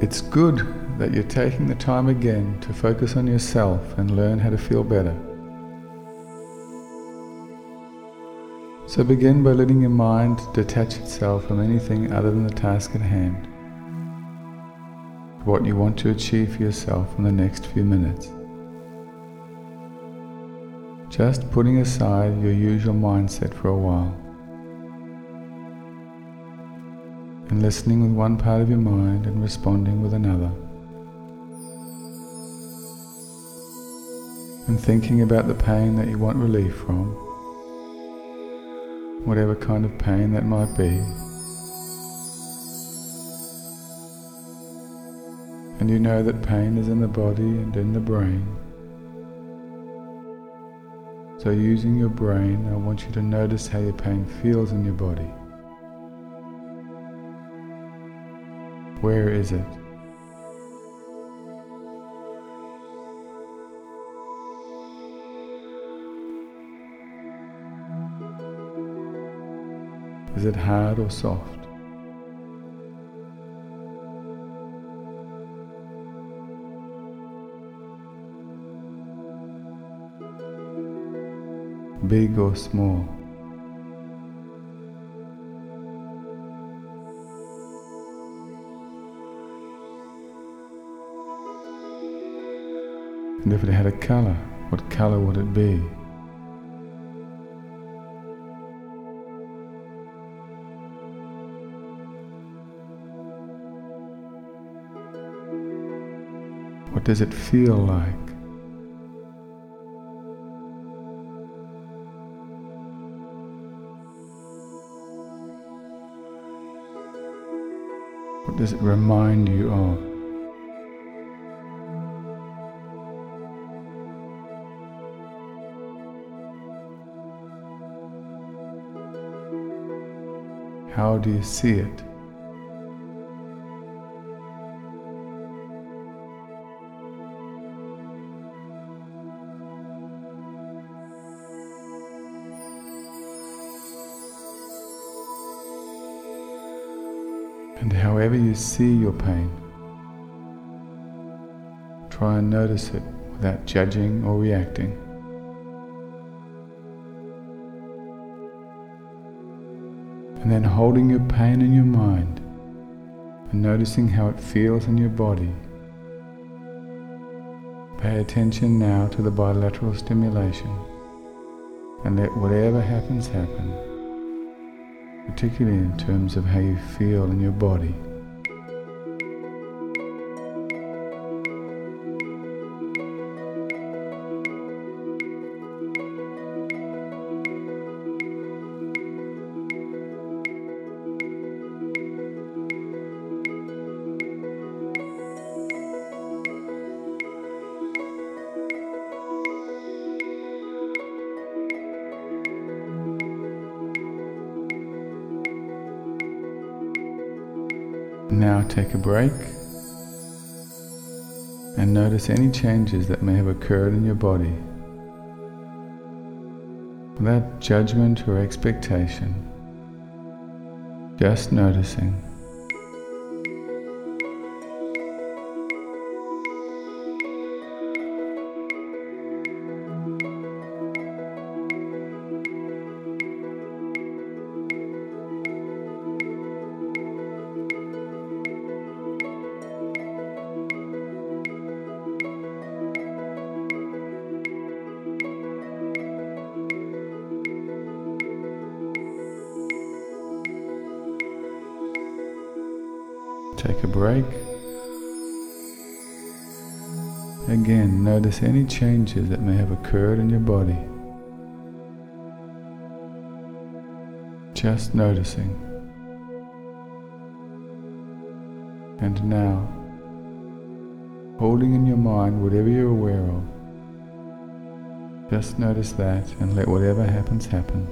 It's good that you're taking the time again to focus on yourself and learn how to feel better. So begin by letting your mind detach itself from anything other than the task at hand, what you want to achieve for yourself in the next few minutes. Just putting aside your usual mindset for a while, and listening with one part of your mind and responding with another, and thinking about the pain that you want relief from, whatever kind of pain that might be. And you know that pain is in the body and in the brain. So using your brain, I want you to notice how your pain feels in your body. Where is it? Is it hard or soft? Big or small? And if it had a color, what color would it be? What does it feel like? What does it remind you of? How do you see it? And however you see your pain, try and notice it without judging or reacting. And then holding your pain in your mind and noticing how it feels in your body. Pay attention now to the bilateral stimulation and let whatever happens happen, particularly in terms of how you feel in your body. Now take a break and notice any changes that may have occurred in your body without judgment or expectation, just noticing. Take a break. Again, notice any changes that may have occurred in your body. Just noticing. And now, holding in your mind whatever you're aware of, just notice that and let whatever happens happen.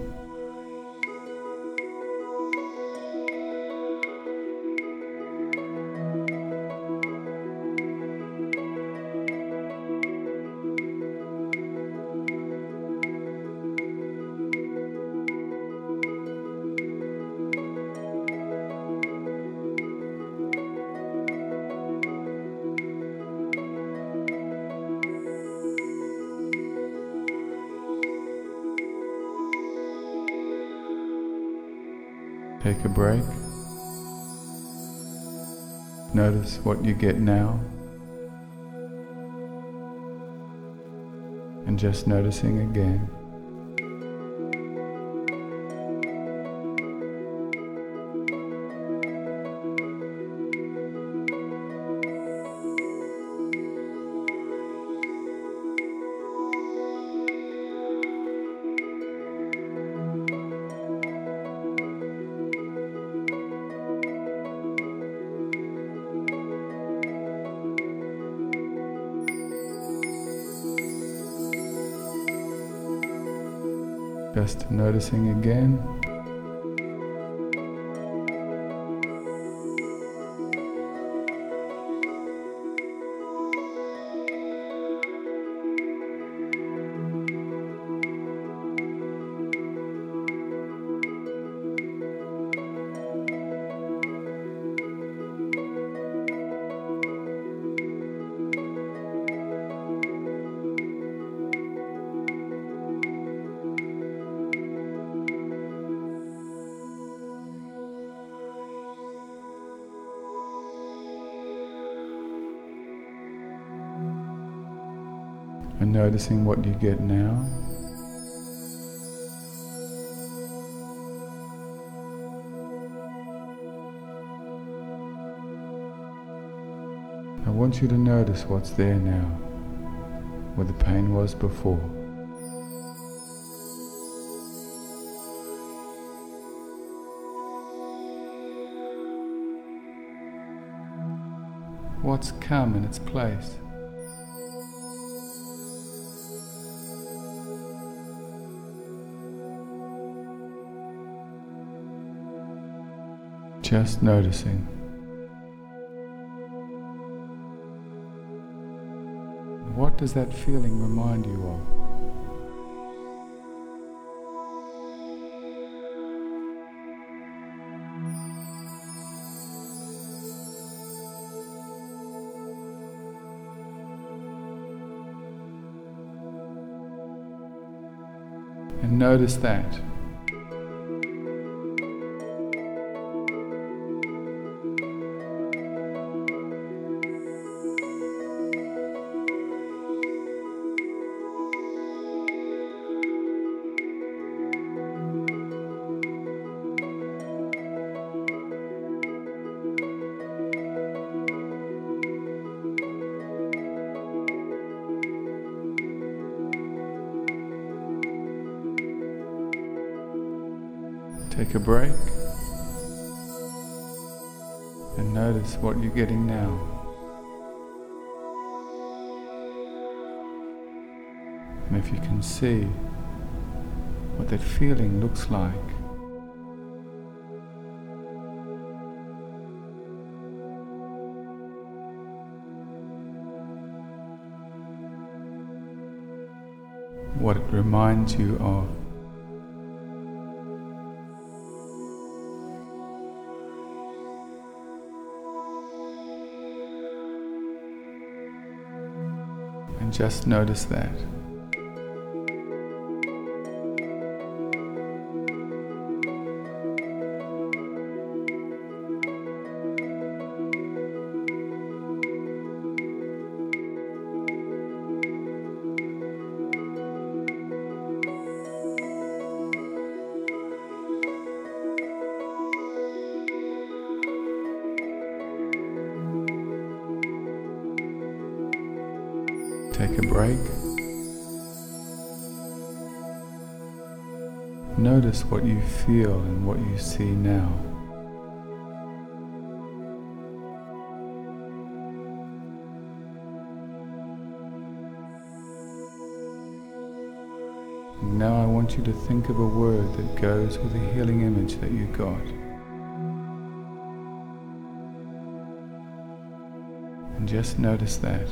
Take a break. Notice what you get now. And just noticing again. Just noticing again. And noticing what you get now. I want you to notice what's there now, where the pain was before. What's come in its place? Just noticing. What does that feeling remind you of? And notice that. Take a break and notice what you're getting now. And if you can see what that feeling looks like, what it reminds you of. And just notice that. Take a break. Notice what you feel and what you see now. Now I want you to think of a word that goes with the healing image that you got. And just notice that.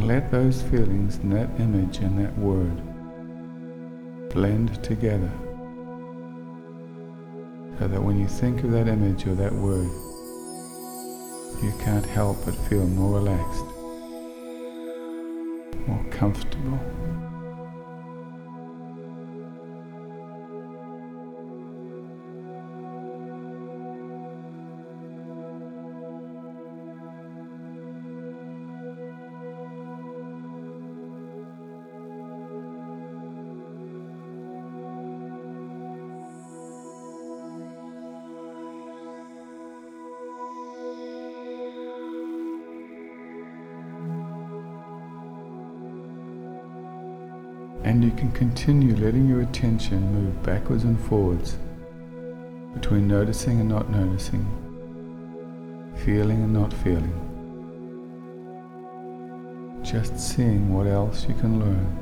And let those feelings and that image and that word blend together, so that when you think of that image or that word, you can't help but feel more relaxed, more comfortable. And you can continue letting your attention move backwards and forwards between noticing and not noticing, feeling and not feeling, just seeing what else you can learn.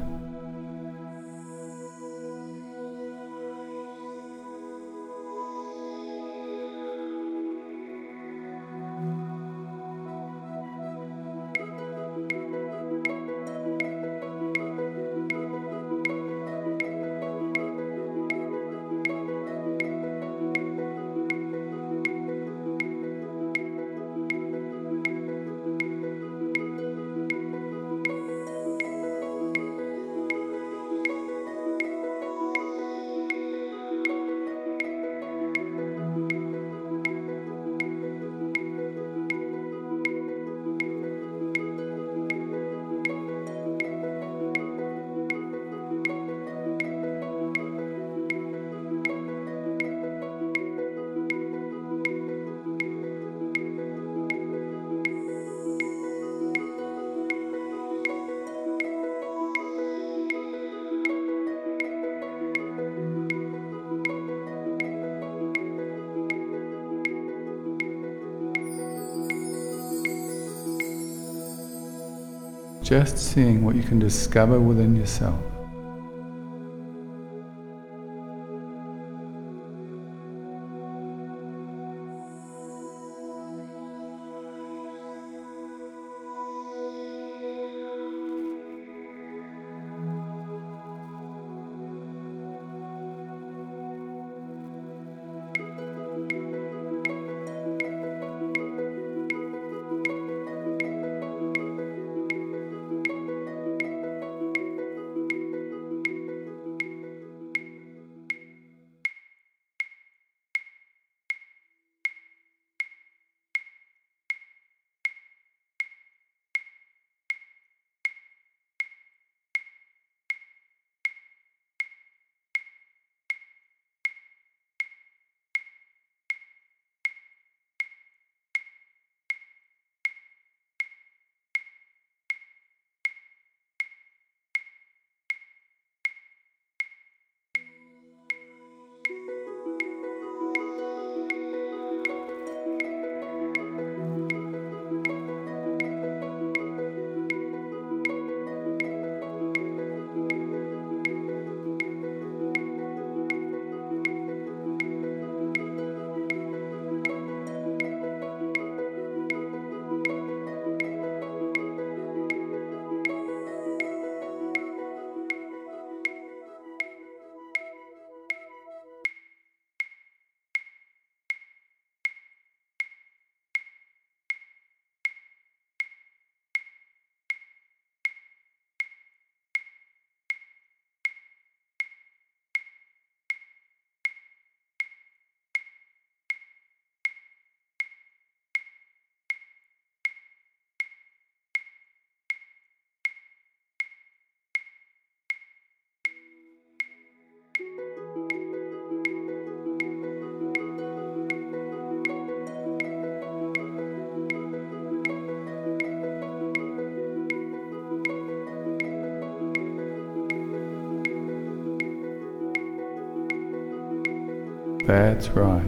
Just seeing what you can discover within yourself. That's right.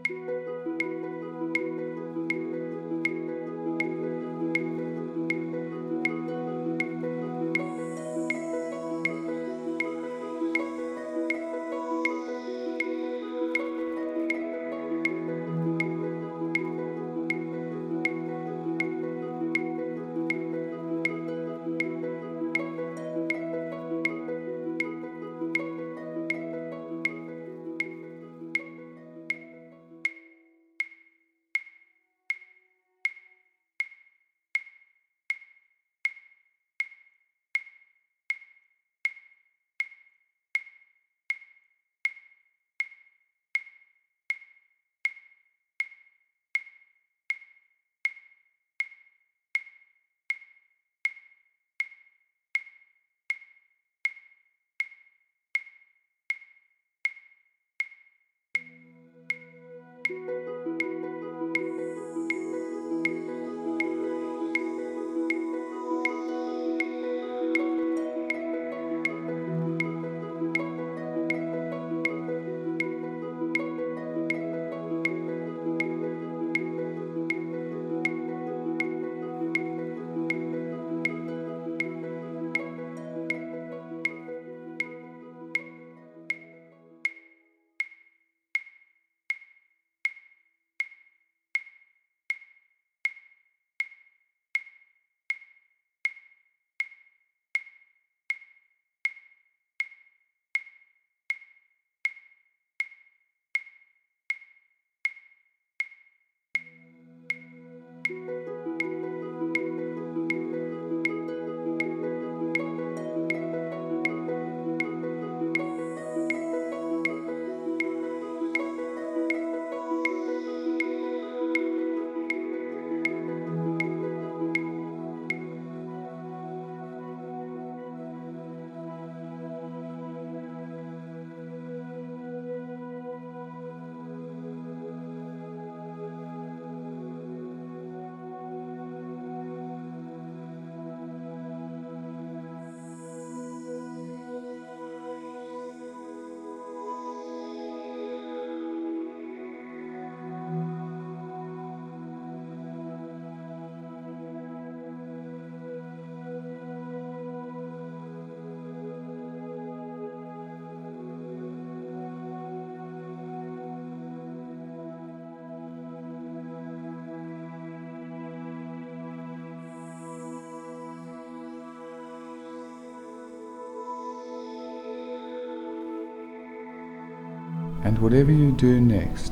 And whatever you do next,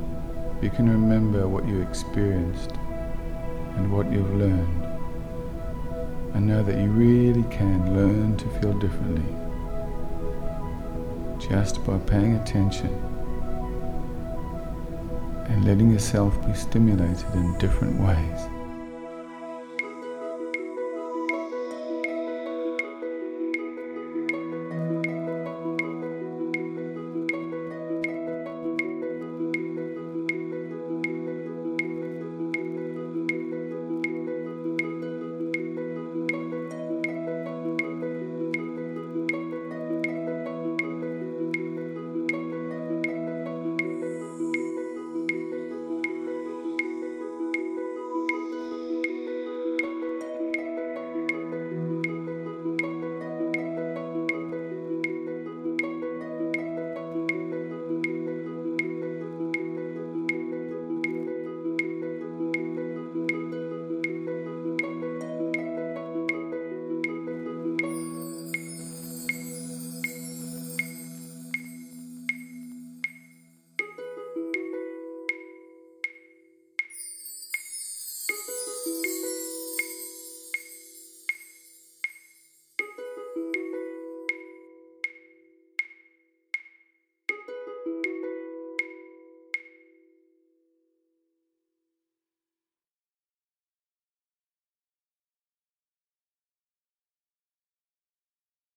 you can remember what you experienced and what you've learned, and know that you really can learn to feel differently just by paying attention and letting yourself be stimulated in different ways.